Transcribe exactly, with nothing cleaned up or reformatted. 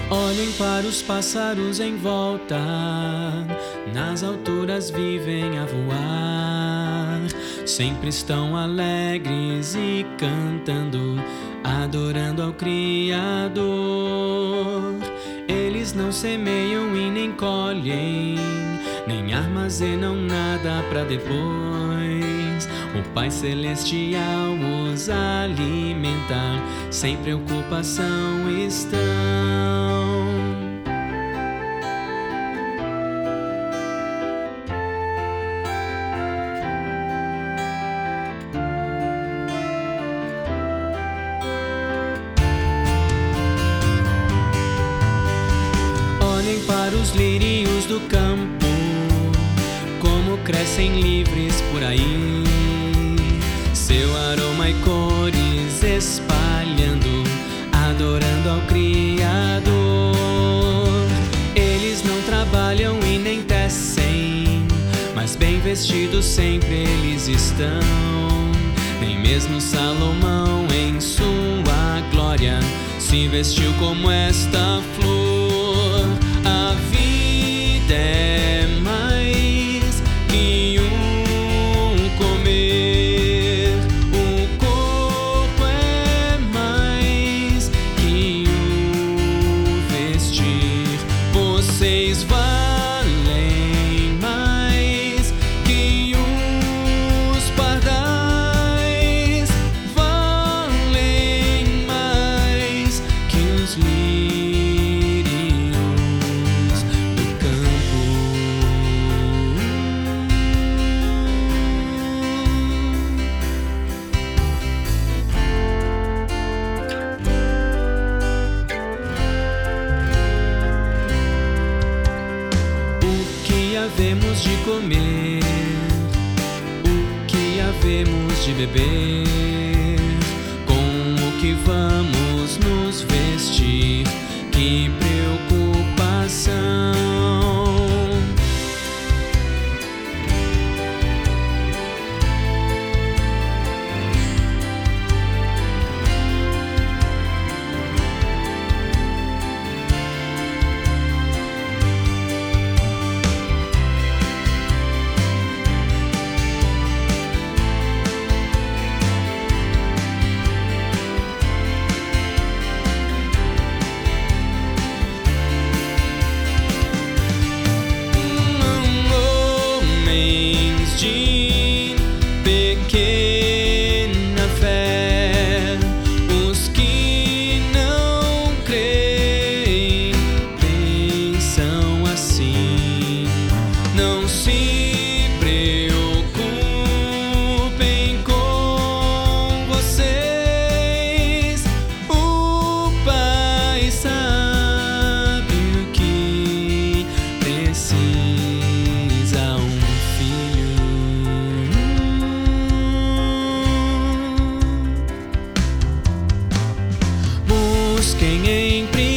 Olhem para os pássaros em volta, nas alturas vivem a voar. Sempre estão alegres e cantando, adorando ao Criador. Eles não semeiam e nem colhem, nem armazenam nada para depois. O Pai Celestial os alimenta, sem preocupação estão. Olhem para os lírios do campo, como crescem livres por aí, seu aroma e cores espalhando, adorando ao Criador. Eles não trabalham e nem tecem, mas bem vestidos sempre eles estão. Nem mesmo Salomão em sua glória se vestiu como esta flor. A vida é mais que um comer, o corpo é mais que um vestir. Vocês valem mais que os pardais, valem mais que os lírios do campo. O que havemos de comer, o que havemos de beber, com o que vamos nos vestir, que preocupação. Homens de pequena fé, os que não creem, pensam assim. Não se preocupem com vocês, o Pai sabe o que precisa um filho. Busquem em primeiro